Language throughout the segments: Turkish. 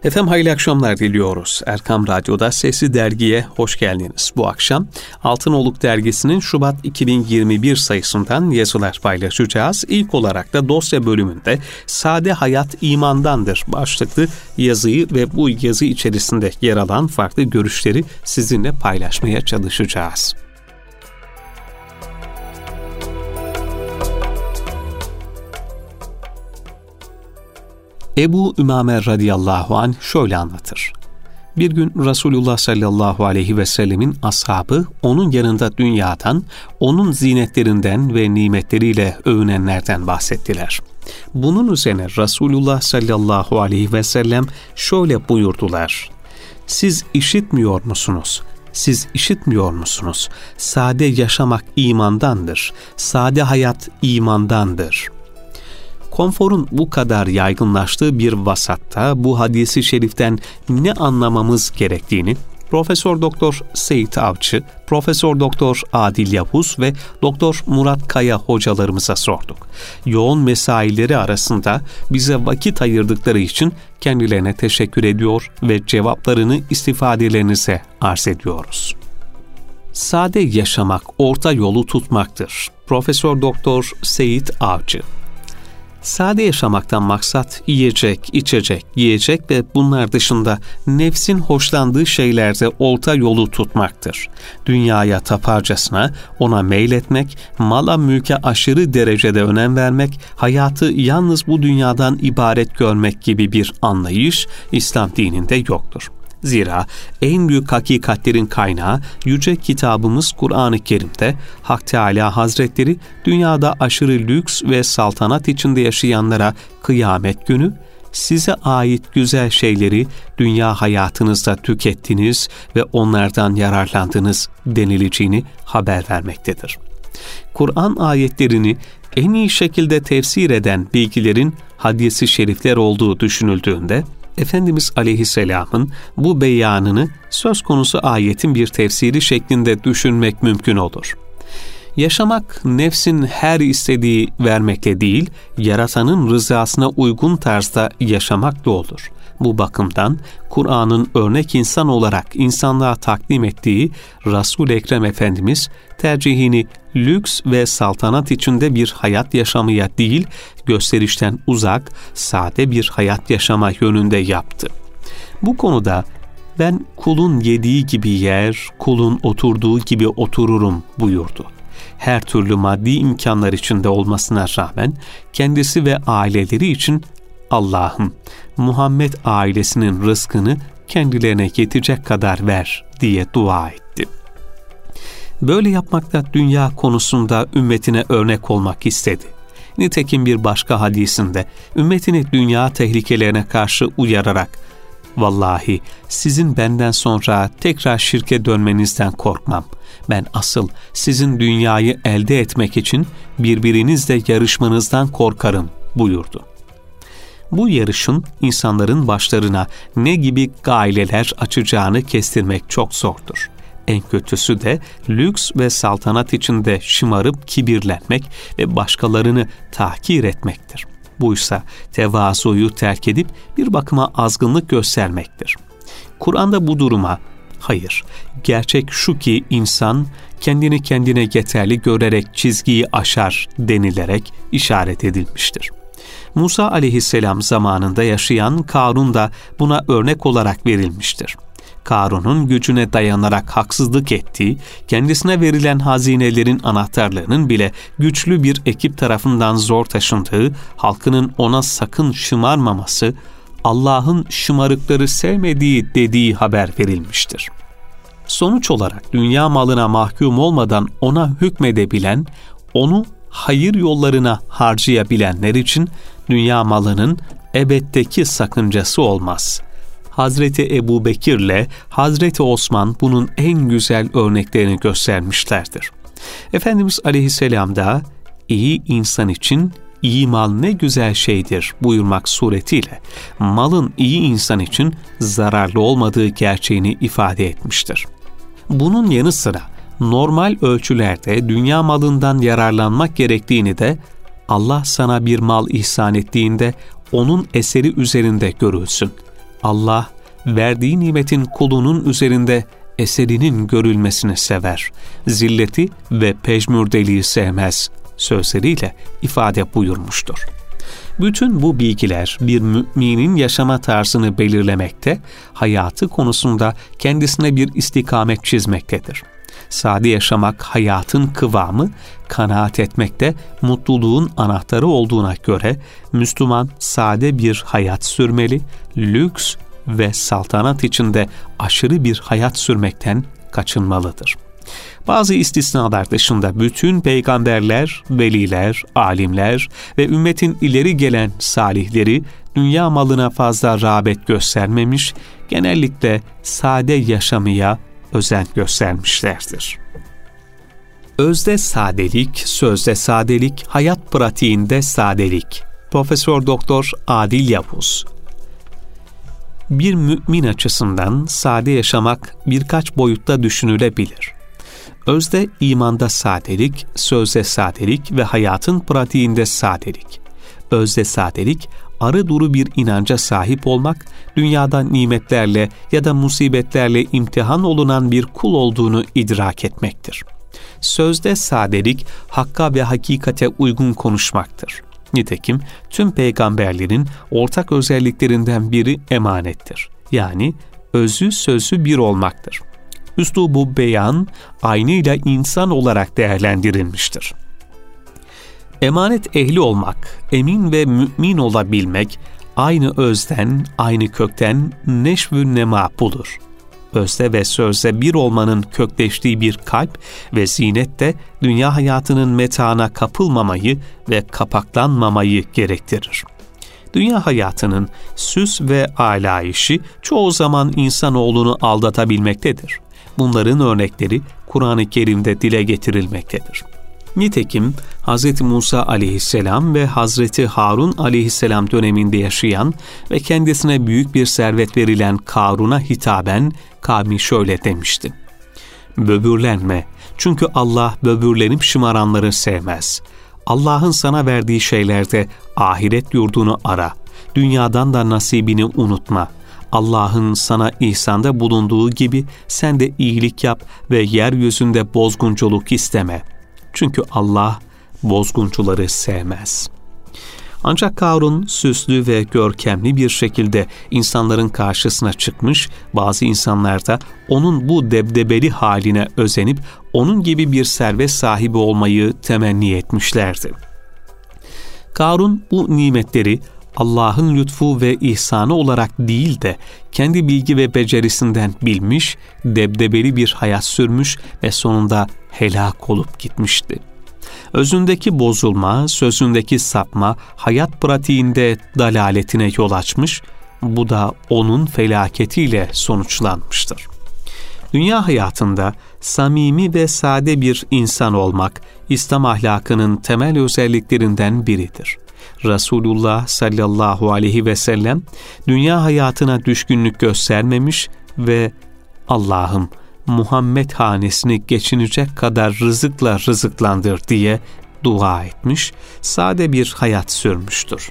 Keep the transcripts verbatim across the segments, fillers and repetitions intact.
Efendim hayırlı akşamlar diliyoruz. Erkam Radyo'da Sesli Dergi'ye hoş geldiniz. Bu akşam Altınoluk Dergisi'nin Şubat iki bin yirmi bir sayısından yazılar paylaşacağız. İlk olarak da dosya bölümünde Sade Hayat İmandandır başlıklı yazıyı ve bu yazı içerisinde yer alan farklı görüşleri sizinle paylaşmaya çalışacağız. Ebu Ümame radıyallahu anh şöyle anlatır. Bir gün Resulullah sallallahu aleyhi ve sellemin ashabı onun yanında dünyadan, onun zinetlerinden ve nimetleriyle övünenlerden bahsettiler. Bunun üzerine Resulullah sallallahu aleyhi ve sellem şöyle buyurdular. Siz işitmiyor musunuz? Siz işitmiyor musunuz? Sade yaşamak imandandır. Sade hayat imandandır. Konforun bu kadar yaygınlaştığı bir vasatta bu hadisi şeriften ne anlamamız gerektiğini Profesör Doktor Seyit Avcı, Profesör Doktor Adil Yavuz ve Doktor Murat Kaya hocalarımıza sorduk. Yoğun mesaileri arasında bize vakit ayırdıkları için kendilerine teşekkür ediyor ve cevaplarını istifadelerinize arz ediyoruz. Sade yaşamak orta yolu tutmaktır. Profesör Doktor Seyit Avcı. Sade yaşamaktan maksat yiyecek, içecek, giyecek ve bunlar dışında nefsin hoşlandığı şeylerde orta yolu tutmaktır. Dünyaya taparcasına ona meyletmek, mala mülke aşırı derecede önem vermek, hayatı yalnız bu dünyadan ibaret görmek gibi bir anlayış İslam dininde yoktur. Zira en büyük hakikatlerin kaynağı yüce kitabımız Kur'an-ı Kerim'de Hak Teâlâ Hazretleri dünyada aşırı lüks ve saltanat içinde yaşayanlara kıyamet günü size ait güzel şeyleri dünya hayatınızda tükettiniz ve onlardan yararlandınız denileceğini haber vermektedir. Kur'an ayetlerini en iyi şekilde tefsir eden bilgilerin hadis-i şerifler olduğu düşünüldüğünde Efendimiz Aleyhisselam'ın bu beyanını söz konusu ayetin bir tefsiri şeklinde düşünmek mümkün olur. Yaşamak nefsin her istediği vermekle değil, yaratanın rızasına uygun tarzda yaşamak da olur. Bu bakımdan Kur'an'ın örnek insan olarak insanlığa takdim ettiği Resul-i Ekrem Efendimiz tercihini lüks ve saltanat içinde bir hayat yaşamaya değil, gösterişten uzak, sade bir hayat yaşama yönünde yaptı. Bu konuda ben kulun yediği gibi yer, kulun oturduğu gibi otururum buyurdu. Her türlü maddi imkanlar içinde olmasına rağmen kendisi ve aileleri için Allah'ım Muhammed ailesinin rızkını kendilerine yetecek kadar ver diye dua etti. Böyle yapmakta dünya konusunda ümmetine örnek olmak istedi. Nitekim bir başka hadisinde ümmetini dünya tehlikelerine karşı uyararak vallahi sizin benden sonra tekrar şirke dönmenizden korkmam. Ben asıl sizin dünyayı elde etmek için birbirinizle yarışmanızdan korkarım buyurdu. Bu yarışın insanların başlarına ne gibi gaileler açacağını kestirmek çok zordur. En kötüsü de lüks ve saltanat içinde şımarıp kibirlenmek ve başkalarını tahkir etmektir. Buysa tevazuyu terk edip bir bakıma azgınlık göstermektir. Kur'an'da bu duruma hayır, gerçek şu ki insan kendini kendine yeterli görerek çizgiyi aşar denilerek işaret edilmiştir. Musa aleyhisselam zamanında yaşayan Karun da buna örnek olarak verilmiştir. Karun'un gücüne dayanarak haksızlık ettiği, kendisine verilen hazinelerin anahtarlarının bile güçlü bir ekip tarafından zor taşındığı, halkının ona sakın şımarmaması, Allah'ın şımarıkları sevmediği dediği haber verilmiştir. Sonuç olarak dünya malına mahkum olmadan ona hükmedebilen, onu hayır yollarına harcayabilenler için dünya malının ebeddeki sakıncası olmaz. Hazreti Ebu Bekir'le Hazreti Osman bunun en güzel örneklerini göstermişlerdir. Efendimiz Aleyhisselam da iyi insan için iyi mal ne güzel şeydir buyurmak suretiyle malın iyi insan için zararlı olmadığı gerçeğini ifade etmiştir. Bunun yanı sıra normal ölçülerde dünya malından yararlanmak gerektiğini de Allah sana bir mal ihsan ettiğinde onun eseri üzerinde görülsün. Allah, verdiği nimetin kulunun üzerinde eserinin görülmesini sever. Zilleti ve pejmürdeliği sevmez sözleriyle ifade buyurmuştur. Bütün bu bilgiler bir müminin yaşama tarzını belirlemekte, hayatı konusunda kendisine bir istikamet çizmektedir. Sade yaşamak hayatın kıvamı, kanaat etmekte mutluluğun anahtarı olduğuna göre Müslüman sade bir hayat sürmeli, lüks ve saltanat içinde aşırı bir hayat sürmekten kaçınmalıdır. Bazı istisnalar dışında bütün peygamberler, veliler, alimler ve ümmetin ileri gelen salihleri dünya malına fazla rağbet göstermemiş, genellikle sade yaşamaya özen göstermişlerdir. Özde sadelik, sözde sadelik, hayat pratiğinde sadelik. Profesör Doktor Adil Yavuz. Bir mümin açısından sade yaşamak birkaç boyutta düşünülebilir. Özde imanda sadelik, sözde sadelik ve hayatın pratiğinde sadelik. Özde sadelik, arı duru bir inanca sahip olmak, dünyada nimetlerle ya da musibetlerle imtihan olunan bir kul olduğunu idrak etmektir. Sözde sadelik, hakka ve hakikate uygun konuşmaktır. Nitekim tüm peygamberlerin ortak özelliklerinden biri emanettir. Yani özü sözü bir olmaktır. Üslubu beyan, aynıyla insan olarak değerlendirilmiştir. Emanet ehli olmak, emin ve mümin olabilmek, aynı özden, aynı kökten neşv-ü nema bulur. Özde ve sözde bir olmanın kökleştiği bir kalp ve zinet de dünya hayatının metaına kapılmamayı ve kapaklanmamayı gerektirir. Dünya hayatının süs ve alayişi çoğu zaman insanoğlunu aldatabilmektedir. Bunların örnekleri Kur'an-ı Kerim'de dile getirilmektedir. Nitekim Hz. Musa aleyhisselam ve Hz. Harun aleyhisselam döneminde yaşayan ve kendisine büyük bir servet verilen Karun'a hitaben kavmi şöyle demişti: "Böbürlenme, çünkü Allah böbürlenip şımaranları sevmez. Allah'ın sana verdiği şeylerde ahiret yurdunu ara, dünyadan da nasibini unutma. Allah'ın sana ihsanda bulunduğu gibi sen de iyilik yap ve yeryüzünde bozgunculuk isteme. Çünkü Allah bozguncuları sevmez." Ancak Karun süslü ve görkemli bir şekilde insanların karşısına çıkmış, bazı insanlar da onun bu debdebeli haline özenip onun gibi bir servet sahibi olmayı temenni etmişlerdi. Karun bu nimetleri Allah'ın lütfu ve ihsanı olarak değil de kendi bilgi ve becerisinden bilmiş, debdebeli bir hayat sürmüş ve sonunda helak olup gitmişti. Özündeki bozulma, sözündeki sapma, hayat pratiğinde dalaletine yol açmış, bu da onun felaketiyle sonuçlanmıştır. Dünya hayatında samimi ve sade bir insan olmak, İslam ahlakının temel özelliklerinden biridir. Resulullah sallallahu aleyhi ve sellem dünya hayatına düşkünlük göstermemiş ve "Allah'ım Muhammed hanesini geçinecek kadar rızıkla rızıklandır" diye dua etmiş, sade bir hayat sürmüştür.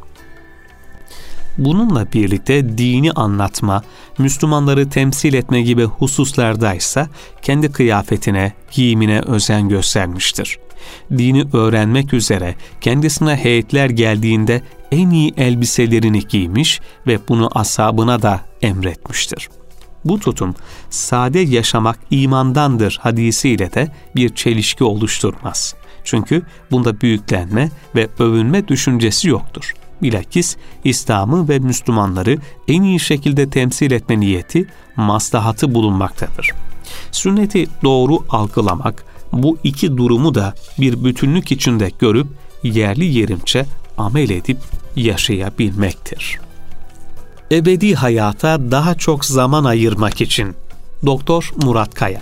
Bununla birlikte dini anlatma, Müslümanları temsil etme gibi hususlardaysa kendi kıyafetine, giyimine özen göstermiştir. Dini öğrenmek üzere kendisine heyetler geldiğinde en iyi elbiselerini giymiş ve bunu ashabına da emretmiştir. Bu tutum, sade yaşamak imandandır hadisiyle de bir çelişki oluşturmaz. Çünkü bunda büyüklenme ve övünme düşüncesi yoktur. Bilakis İslam'ı ve Müslümanları en iyi şekilde temsil etme niyeti, maslahatı bulunmaktadır. Sünneti doğru algılamak, bu iki durumu da bir bütünlük içinde görüp yerli yerince amel edip yaşayabilmektir. Ebedi hayata daha çok zaman ayırmak için. Doktor Murat Kaya.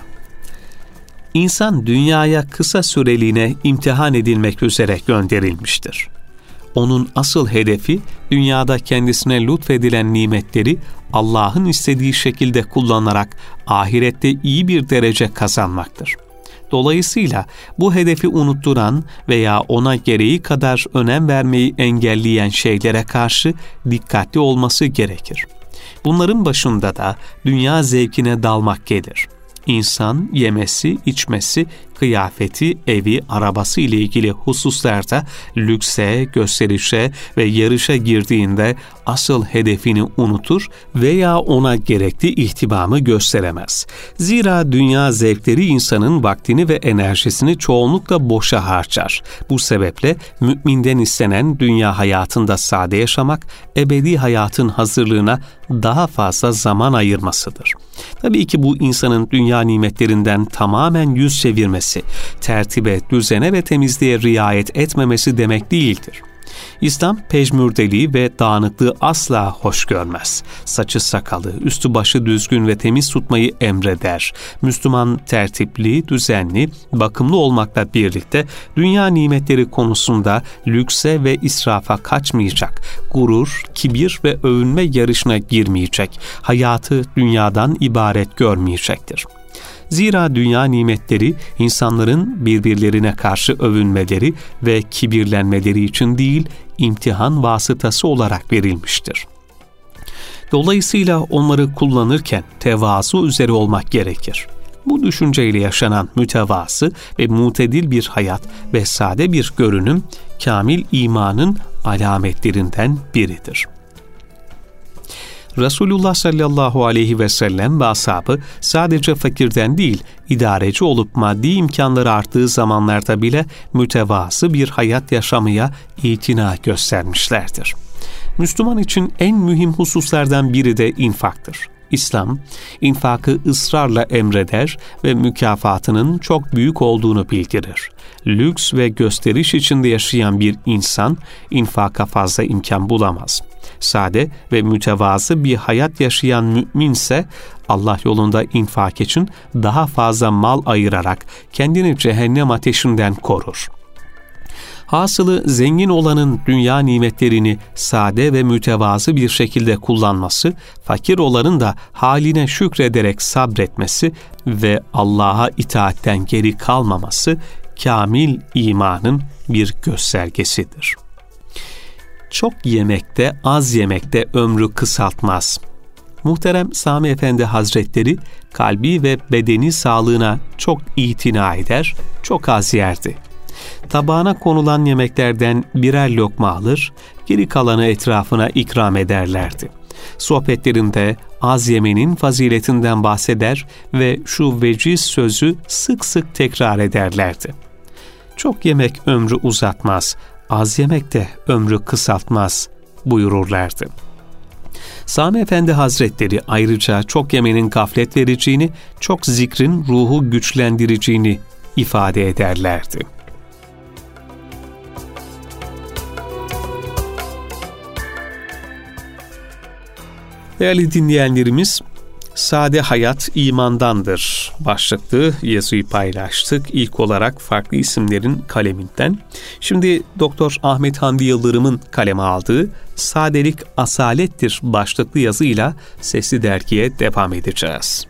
İnsan dünyaya kısa süreliğine imtihan edilmek üzere gönderilmiştir. Onun asıl hedefi dünyada kendisine lütfedilen nimetleri Allah'ın istediği şekilde kullanarak ahirette iyi bir derece kazanmaktır. Dolayısıyla bu hedefi unutturan veya ona gereği kadar önem vermeyi engelleyen şeylere karşı dikkatli olması gerekir. Bunların başında da dünya zevkine dalmak gelir. İnsan yemesi, içmesi, kıyafeti, evi, arabası ile ilgili hususlarda lükse, gösterişe ve yarışa girdiğinde asıl hedefini unutur veya ona gerekli ihtimamı gösteremez. Zira dünya zevkleri insanın vaktini ve enerjisini çoğunlukla boşa harcar. Bu sebeple müminden istenen dünya hayatında sade yaşamak, ebedi hayatın hazırlığına daha fazla zaman ayırmasıdır. Tabii ki bu insanın dünya nimetlerinden tamamen yüz çevirmesi, tertibe, düzene ve temizliğe riayet etmemesi demek değildir. İslam pejmürdeliği ve dağınıklığı asla hoş görmez. Saçı sakalı, üstü başı düzgün ve temiz tutmayı emreder. Müslüman tertipli, düzenli, bakımlı olmakla birlikte dünya nimetleri konusunda lükse ve israfa kaçmayacak. Gurur, kibir ve övünme yarışına girmeyecek. Hayatı dünyadan ibaret görmeyecektir. Zira dünya nimetleri insanların birbirlerine karşı övünmeleri ve kibirlenmeleri için değil, imtihan vasıtası olarak verilmiştir. Dolayısıyla onları kullanırken tevazu üzere olmak gerekir. Bu düşünceyle yaşanan mütevazı ve mutedil bir hayat ve sade bir görünüm, kamil imanın alametlerinden biridir. Resulullah sallallahu aleyhi ve sellem ve ashabı sadece fakirden değil, idareci olup maddi imkanları arttığı zamanlarda bile mütevazı bir hayat yaşamaya itina göstermişlerdir. Müslüman için en mühim hususlardan biri de infaktır. İslam, infakı ısrarla emreder ve mükafatının çok büyük olduğunu bildirir. Lüks ve gösteriş içinde yaşayan bir insan, infaka fazla imkan bulamaz. Sade ve mütevazı bir hayat yaşayan müminse, Allah yolunda infak için daha fazla mal ayırarak kendini cehennem ateşinden korur. Hasılı zengin olanın dünya nimetlerini sade ve mütevazı bir şekilde kullanması, fakir olanın da haline şükrederek sabretmesi ve Allah'a itaatten geri kalmaması, kamil imanın bir göstergesidir. Çok yemekte, az yemekte ömrü kısaltmaz. Muhterem Sami Efendi Hazretleri, kalbi ve bedeni sağlığına çok itina eder, çok az yerdi. Tabağına konulan yemeklerden birer lokma alır, geri kalanı etrafına ikram ederlerdi. Sohbetlerinde az yemenin faziletinden bahseder ve şu veciz sözü sık sık tekrar ederlerdi. Çok yemek ömrü uzatmaz, az yemek de ömrü kısaltmaz buyururlardı. Sami Efendi Hazretleri ayrıca çok yemenin gaflet vereceğini, çok zikrin ruhu güçlendireceğini ifade ederlerdi. Değerli dinleyenlerimiz, Sade Hayat İmandandır başlıklı yazıyı paylaştık. İlk olarak farklı isimlerin kaleminden. Şimdi Doktor Ahmet Hamdi Yıldırım'ın kaleme aldığı Sadelik Asalettir başlıklı yazıyla Sesli Dergi'ye devam edeceğiz.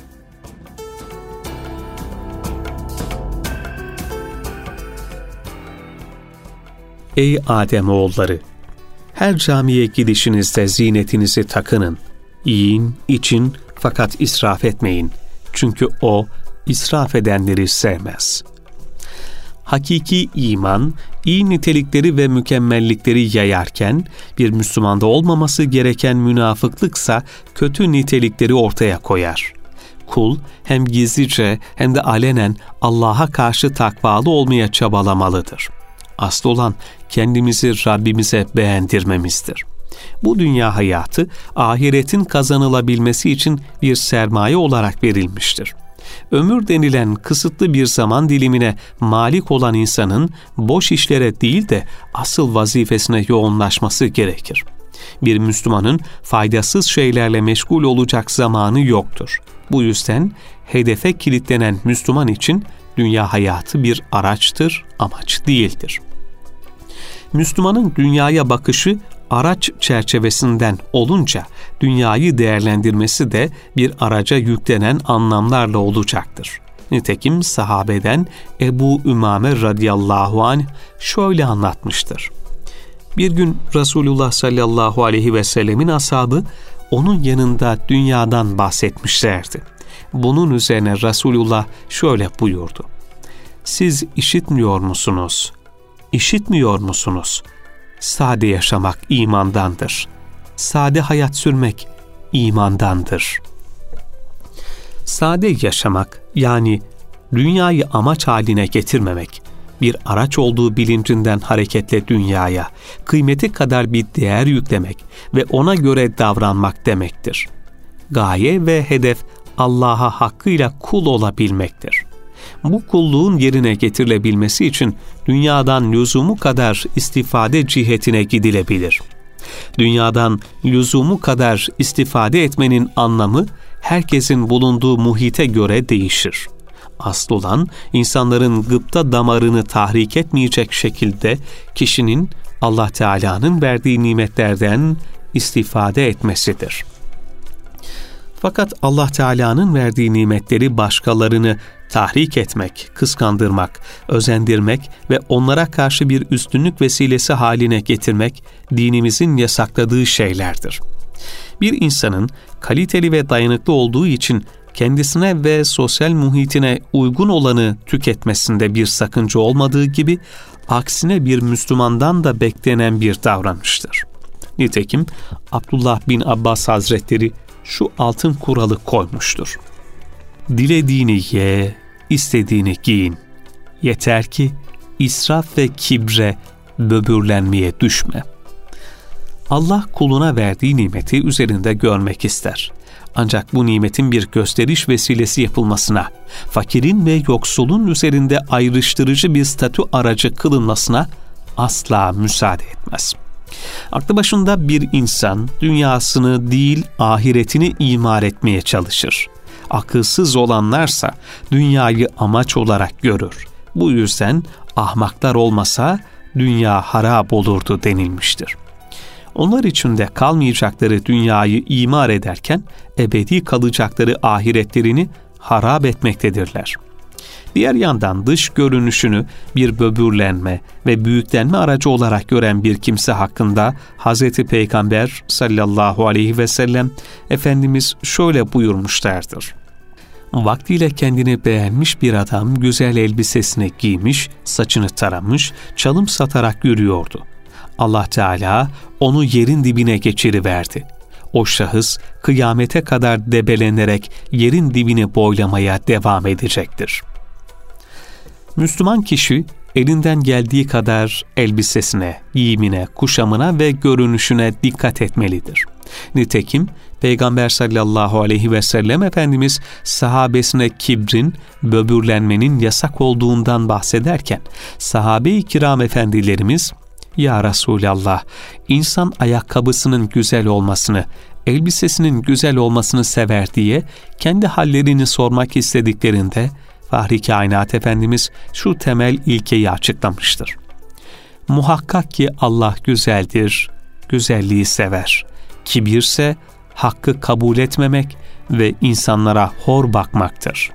Ey Ademoğulları! Her camiye gidişinizde zinetinizi takının. Yiyin, için fakat israf etmeyin. Çünkü o israf edenleri sevmez. Hakiki iman, iyi nitelikleri ve mükemmellikleri yayarken, bir Müslümanda olmaması gereken münafıklıksa kötü nitelikleri ortaya koyar. Kul hem gizlice hem de alenen Allah'a karşı takvalı olmaya çabalamalıdır. Asıl olan kendimizi Rabbimize beğendirmemizdir. Bu dünya hayatı ahiretin kazanılabilmesi için bir sermaye olarak verilmiştir. Ömür denilen kısıtlı bir zaman dilimine malik olan insanın boş işlere değil de asıl vazifesine yoğunlaşması gerekir. Bir Müslümanın faydasız şeylerle meşgul olacak zamanı yoktur. Bu yüzden hedefe kilitlenen Müslüman için dünya hayatı bir araçtır, amaç değildir. Müslümanın dünyaya bakışı araç çerçevesinden olunca dünyayı değerlendirmesi de bir araca yüklenen anlamlarla olacaktır. Nitekim sahabeden Ebu Ümame radıyallahu anh şöyle anlatmıştır. Bir gün Resulullah sallallahu aleyhi ve sellemin ashabı onun yanında dünyadan bahsetmişlerdi. Bunun üzerine Resulullah şöyle buyurdu: "Siz işitmiyor musunuz? İşitmiyor musunuz? Sade yaşamak imandandır. Sade hayat sürmek imandandır." Sade yaşamak, yani dünyayı amaç haline getirmemek, bir araç olduğu bilincinden hareketle dünyaya kıymeti kadar bir değer yüklemek ve ona göre davranmak demektir. Gaye ve hedef Allah'a hakkıyla kul olabilmektir. Bu kulluğun yerine getirilebilmesi için dünyadan lüzumu kadar istifade cihetine gidilebilir. Dünyadan lüzumu kadar istifade etmenin anlamı herkesin bulunduğu muhite göre değişir. Asıl olan insanların gıpta damarını tahrik etmeyecek şekilde kişinin Allah Teala'nın verdiği nimetlerden istifade etmesidir. Fakat Allah Teala'nın verdiği nimetleri başkalarını tahrik etmek, kıskandırmak, özendirmek ve onlara karşı bir üstünlük vesilesi haline getirmek dinimizin yasakladığı şeylerdir. Bir insanın kaliteli ve dayanıklı olduğu için kendisine ve sosyal muhitine uygun olanı tüketmesinde bir sakınca olmadığı gibi aksine bir Müslümandan da beklenen bir davranıştır. Nitekim Abdullah bin Abbas Hazretleri şu altın kuralı koymuştur: "Dilediğini ye, istediğini giyin. Yeter ki israf ve kibre, böbürlenmeye düşme." Allah kuluna verdiği nimeti üzerinde görmek ister. Ancak bu nimetin bir gösteriş vesilesi yapılmasına, fakirin ve yoksulun üzerinde ayrıştırıcı bir statü aracı kılınmasına asla müsaade etmez. Aklı başında bir insan dünyasını değil ahiretini imar etmeye çalışır. Akılsız olanlarsa dünyayı amaç olarak görür. Bu yüzden ahmaklar olmasa dünya harap olurdu denilmiştir. Onlar için de kalmayacakları dünyayı imar ederken ebedi kalacakları ahiretlerini harap etmektedirler. Diğer yandan dış görünüşünü bir böbürlenme ve büyüklenme aracı olarak gören bir kimse hakkında Hazreti Peygamber sallallahu aleyhi ve sellem Efendimiz şöyle buyurmuşlardır: "Vaktiyle kendini beğenmiş bir adam güzel elbisesini giymiş, saçını taramış, çalım satarak yürüyordu. Allah Teala onu yerin dibine geçiriverdi. O şahıs kıyamete kadar debelenerek yerin dibini boylamaya devam edecektir." Müslüman kişi elinden geldiği kadar elbisesine, giyimine, kuşamına ve görünüşüne dikkat etmelidir. Nitekim Peygamber sallallahu aleyhi ve sellem Efendimiz sahabesine kibrin, böbürlenmenin yasak olduğundan bahsederken sahabe-i kiram efendilerimiz, "Ya Resulallah, insan ayakkabısının güzel olmasını, elbisesinin güzel olmasını sever" diye kendi hallerini sormak istediklerinde Fahri Kainat Efendimiz şu temel ilkeyi açıklamıştır: "Muhakkak ki Allah güzeldir, güzelliği sever. Kibirse hakkı kabul etmemek ve insanlara hor bakmaktır."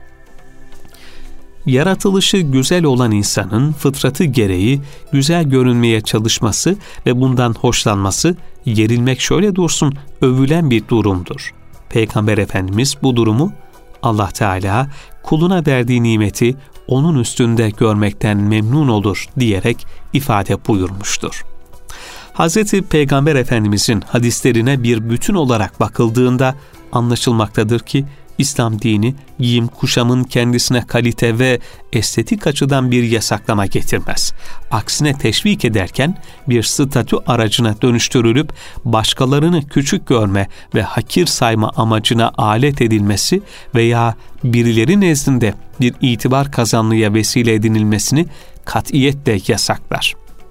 Yaratılışı güzel olan insanın fıtratı gereği güzel görünmeye çalışması ve bundan hoşlanması, yerilmek şöyle dursun, övülen bir durumdur. Peygamber Efendimiz bu durumu Allah Teala kuluna verdiği nimeti onun üstünde görmekten memnun olur diyerek ifade buyurmuştur. Hazreti Peygamber Efendimizin hadislerine bir bütün olarak bakıldığında anlaşılmaktadır ki İslam dini giyim kuşamın kendisine kalite ve estetik açıdan bir yasaklama getirmez. Aksine teşvik ederken bir statü aracına dönüştürülüp başkalarını küçük görme ve hakir sayma amacına alet edilmesi veya birileri nezdinde bir itibar kazanmaya vesile edinilmesini katiyetle yasaklar.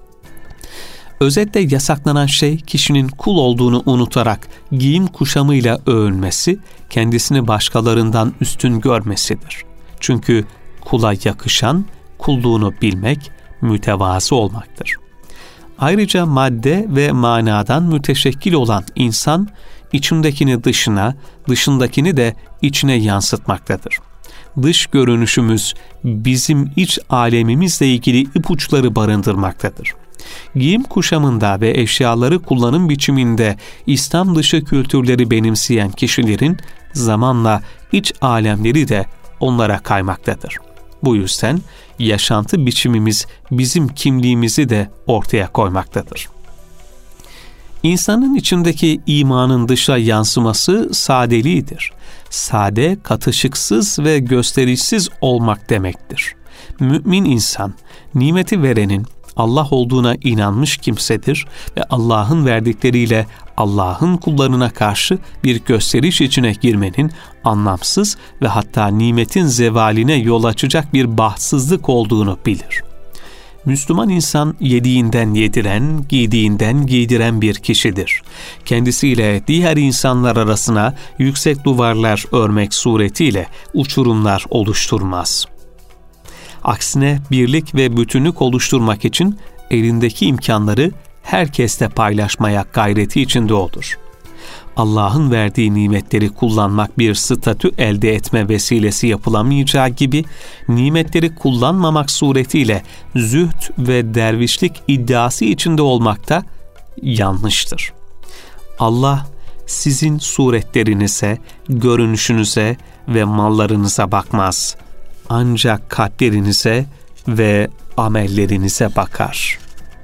Özetle yasaklanan şey kişinin kul olduğunu unutarak giyim kuşamıyla övünmesi, kendisini başkalarından üstün görmesidir. Çünkü kula yakışan kulluğunu bilmek, mütevazı olmaktır. Ayrıca madde ve manadan müteşekkil olan insan, içindekini dışına, dışındakini de içine yansıtmaktadır. Dış görünüşümüz bizim iç alemimizle ilgili ipuçları barındırmaktadır. Giyim kuşamında ve eşyaları kullanım biçiminde İslam dışı kültürleri benimseyen kişilerin zamanla iç alemleri de onlara kaymaktadır. Bu yüzden yaşantı biçimimiz bizim kimliğimizi de ortaya koymaktadır. İnsanın içindeki imanın dışa yansıması sadeliğidir. Sade, katışıksız ve gösterişsiz olmak demektir. Mümin insan, nimeti verenin Allah olduğuna inanmış kimsedir ve Allah'ın verdikleriyle Allah'ın kullarına karşı bir gösteriş içine girmenin anlamsız ve hatta nimetin zevaline yol açacak bir bahtsızlık olduğunu bilir. Müslüman insan yediğinden yediren, giydiğinden giydiren bir kişidir. Kendisiyle diğer insanlar arasına yüksek duvarlar örmek suretiyle uçurumlar oluşturmaz. Aksine birlik ve bütünlük oluşturmak için elindeki imkanları herkesle paylaşmaya gayreti içinde olur. Allah'ın verdiği nimetleri kullanmak bir statü elde etme vesilesi yapılamayacağı gibi, nimetleri kullanmamak suretiyle zühd ve dervişlik iddiası içinde olmak da yanlıştır. Allah sizin suretlerinize, görünüşünüze ve mallarınıza bakmaz. Ancak kalplerinize ve amellerinize bakar.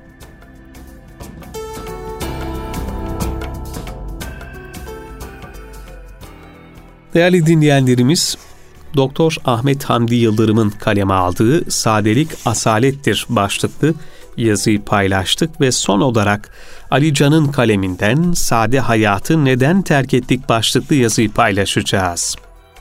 Değerli dinleyenlerimiz, Doktor Ahmet Hamdi Yıldırım'ın kaleme aldığı "Sadelik Asalettir" başlıklı yazıyı paylaştık ve son olarak Ali Can'ın kaleminden "Sade Hayatı Neden Terk Ettik" başlıklı yazıyı paylaşacağız.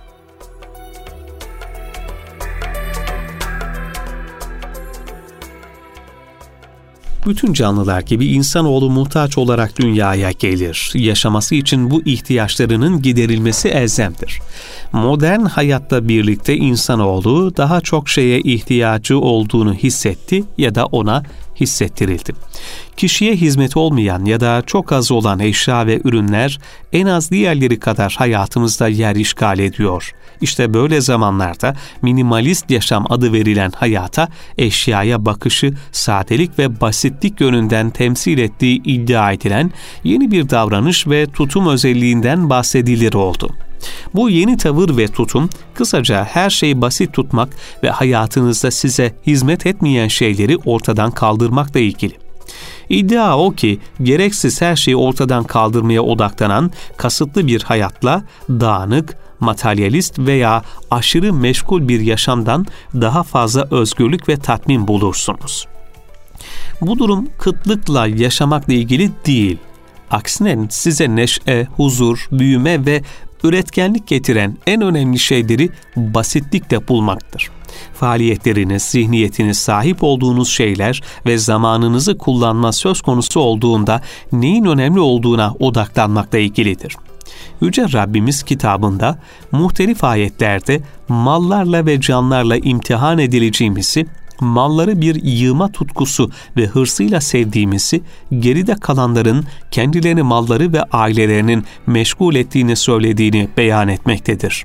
Bütün canlılar gibi insanoğlu muhtaç olarak dünyaya gelir. Yaşaması için bu ihtiyaçlarının giderilmesi elzemdir. Modern hayatla birlikte insanoğlu daha çok şeye ihtiyacı olduğunu hissetti ya da ona hissettirildi. Kişiye hizmet olmayan ya da çok az olan eşya ve ürünler en az diğerleri kadar hayatımızda yer işgal ediyor. İşte böyle zamanlarda minimalist yaşam adı verilen hayata eşyaya bakışı sadelik ve basitlik yönünden temsil ettiği iddia edilen yeni bir davranış ve tutum özelliğinden bahsedilir oldu. Bu yeni tavır ve tutum, kısaca her şeyi basit tutmak ve hayatınızda size hizmet etmeyen şeyleri ortadan kaldırmakla ilgili. İddia o ki, gereksiz her şeyi ortadan kaldırmaya odaklanan kasıtlı bir hayatla dağınık, materyalist veya aşırı meşgul bir yaşamdan daha fazla özgürlük ve tatmin bulursunuz. Bu durum kıtlıkla yaşamakla ilgili değil. Aksine size neşe, huzur, büyüme ve üretkenlik getiren en önemli şeyleri basitlikle bulmaktır. Faaliyetleriniz, zihniyetiniz, sahip olduğunuz şeyler ve zamanınızı kullanma söz konusu olduğunda neyin önemli olduğuna odaklanmakla ilgilidir. Yüce Rabbimiz kitabında muhtelif ayetlerde mallarla ve canlarla imtihan edileceğimizi, malları bir yığma tutkusu ve hırsıyla sevdiğimizi, geride kalanların kendilerini malları ve ailelerinin meşgul ettiğini söylediğini beyan etmektedir.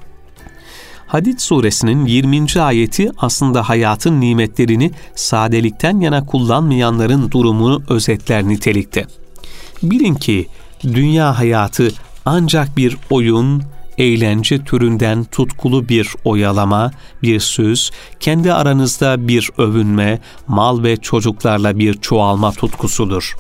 Hadid suresinin yirminci ayeti aslında hayatın nimetlerini sadelikten yana kullanmayanların durumunu özetler nitelikte. Bilin ki dünya hayatı ancak bir oyun, eğlence türünden tutkulu bir oyalama, bir söz, kendi aranızda bir övünme, mal ve çocuklarla bir çoğalma tutkusudur.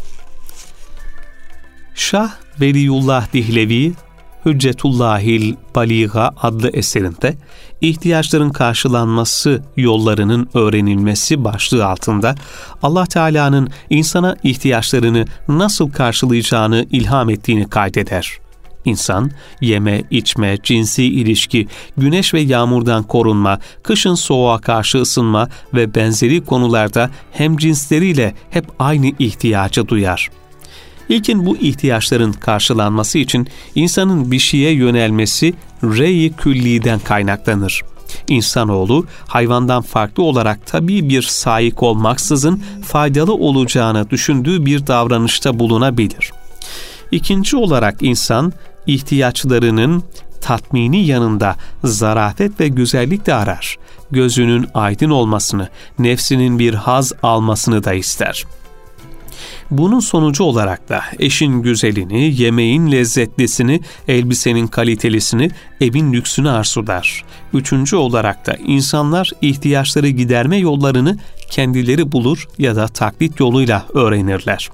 Şah Veliyullah Dihlevi, Hüccetullahil Baliga adlı eserinde ihtiyaçların karşılanması yollarının öğrenilmesi başlığı altında Allah Teala'nın insana ihtiyaçlarını nasıl karşılayacağını ilham ettiğini kaydeder. İnsan, yeme, içme, cinsi ilişki, güneş ve yağmurdan korunma, kışın soğuğa karşı ısınma ve benzeri konularda hemcinsleriyle hep aynı ihtiyacı duyar. İlkin bu ihtiyaçların karşılanması için insanın bir şeye yönelmesi rey-i külliden kaynaklanır. İnsanoğlu hayvandan farklı olarak tabii bir saik olmaksızın faydalı olacağını düşündüğü bir davranışta bulunabilir. İkinci olarak insan ihtiyaçlarının tatmini yanında zarafet ve güzellik de arar. Gözünün aydın olmasını, nefsinin bir haz almasını da ister. Bunun sonucu olarak da eşin güzelini, yemeğin lezzetlisini, elbisenin kalitelisini, evin lüksünü arzular. Üçüncü olarak da insanlar ihtiyaçları giderme yollarını kendileri bulur ya da taklit yoluyla öğrenirler.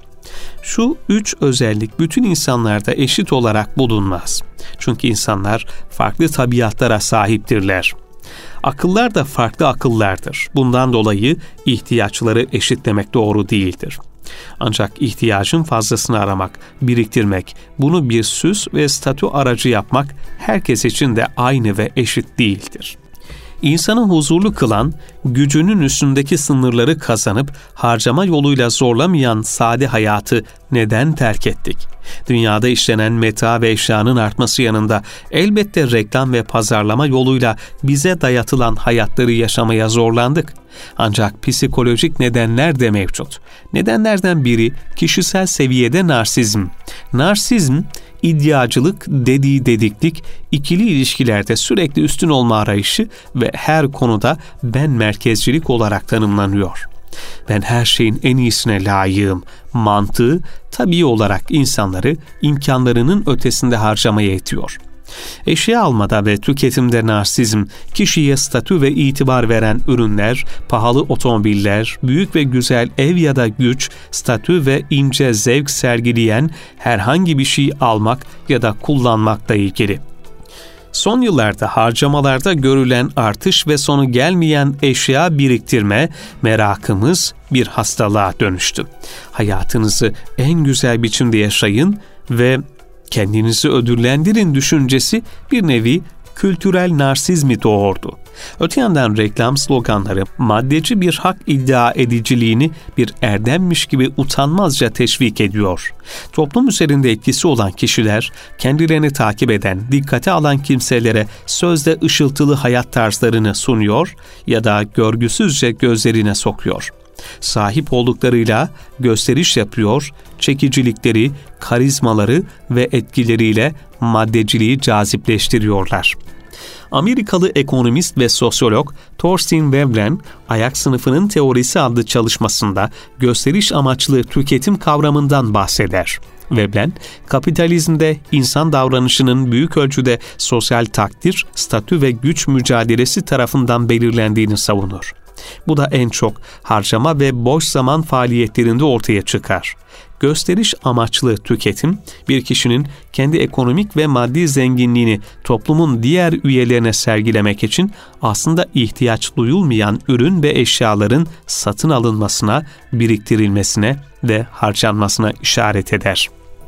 Şu üç özellik bütün insanlarda eşit olarak bulunmaz. Çünkü insanlar farklı tabiatlara sahiptirler. Akıllar da farklı akıllardır. Bundan dolayı ihtiyaçları eşitlemek doğru değildir. Ancak ihtiyacın fazlasını aramak, biriktirmek, bunu bir süs ve statü aracı yapmak herkes için de aynı ve eşit değildir. İnsanı huzurlu kılan, gücünün üstündeki sınırları kazanıp harcama yoluyla zorlamayan sade hayatı neden terk ettik? Dünyada işlenen meta ve eşyanın artması yanında elbette reklam ve pazarlama yoluyla bize dayatılan hayatları yaşamaya zorlandık. Ancak psikolojik nedenler de mevcut. Nedenlerden biri kişisel seviyede narsizm. Narsizm, İddiacılık, dediği dediklik, ikili ilişkilerde sürekli üstün olma arayışı ve her konuda ben merkezcilik olarak tanımlanıyor. Ben her şeyin en iyisine layığım mantığı tabii olarak insanları imkanlarının ötesinde harcamaya itiyor. Eşya almada ve tüketimde narsizm, kişiye statü ve itibar veren ürünler, pahalı otomobiller, büyük ve güzel ev ya da güç, statü ve ince zevk sergileyen herhangi bir şey almak ya da kullanmakla ilgili. Son yıllarda harcamalarda görülen artış ve sonu gelmeyen eşya biriktirme merakımız bir hastalığa dönüştü. Hayatınızı en güzel biçimde yaşayın ve kendinizi ödüllendirin düşüncesi bir nevi kültürel narsizmi doğurdu. Öte yandan reklam sloganları maddeci bir hak iddia ediciliğini bir erdemmiş gibi utanmazca teşvik ediyor. Toplum üzerinde etkisi olan kişiler kendilerini takip eden, dikkate alan kimselere sözde ışıltılı hayat tarzlarını sunuyor ya da görgüsüzce gözlerine sokuyor. Sahip olduklarıyla gösteriş yapıyor, çekicilikleri, karizmaları ve etkileriyle maddeciliği cazipleştiriyorlar. Amerikalı ekonomist ve sosyolog Thorstein Veblen, Ayak Sınıfının Teorisi adlı çalışmasında gösteriş amaçlı tüketim kavramından bahseder. Veblen, kapitalizmde insan davranışının büyük ölçüde sosyal takdir, statü ve güç mücadelesi tarafından belirlendiğini savunur. Bu da en çok harcama ve boş zaman faaliyetlerinde ortaya çıkar. Gösteriş amaçlı tüketim, bir kişinin kendi ekonomik ve maddi zenginliğini toplumun diğer üyelerine sergilemek için aslında ihtiyaç duyulmayan ürün ve eşyaların satın alınmasına, biriktirilmesine ve harcanmasına işaret eder.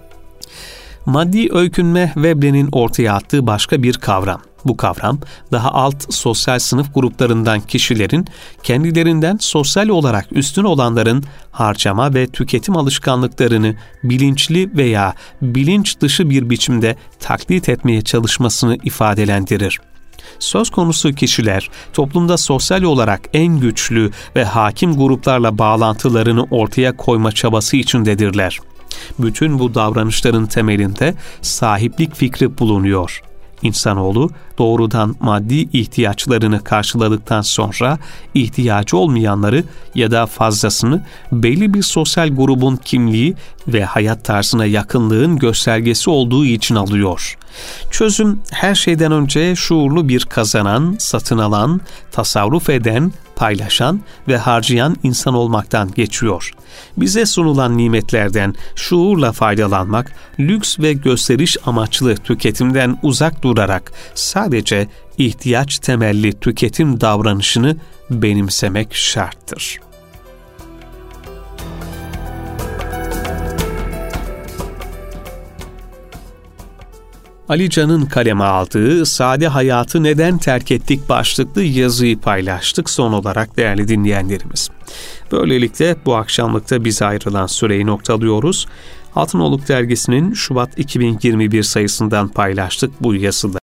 Maddi öykünme Veblen'in ortaya attığı başka bir kavram. Bu kavram, daha alt sosyal sınıf gruplarından kişilerin, kendilerinden sosyal olarak üstün olanların harcama ve tüketim alışkanlıklarını bilinçli veya bilinç dışı bir biçimde taklit etmeye çalışmasını ifadelendirir. Söz konusu kişiler, toplumda sosyal olarak en güçlü ve hakim gruplarla bağlantılarını ortaya koyma çabası içindedirler. Bütün bu davranışların temelinde sahiplik fikri bulunuyor. İnsanoğlu doğrudan maddi ihtiyaçlarını karşıladıktan sonra ihtiyacı olmayanları ya da fazlasını belli bir sosyal grubun kimliği ve hayat tarzına yakınlığın göstergesi olduğu için alıyor. Çözüm her şeyden önce şuurlu bir kazanan, satın alan, tasarruf eden, paylaşan ve harcayan insan olmaktan geçiyor. Bize sunulan nimetlerden şuurla faydalanmak, lüks ve gösteriş amaçlı tüketimden uzak durarak sadece ihtiyaç temelli tüketim davranışını benimsemek şarttır. Ali Can'ın kaleme aldığı Sade Hayatı Neden Terk Ettik başlıklı yazıyı paylaştık son olarak değerli dinleyenlerimiz. Böylelikle bu akşamlıkta bize ayrılan süreyi noktalıyoruz. Altınoluk Dergisi'nin Şubat iki bin yirmi bir sayısından paylaştık bu yazıları.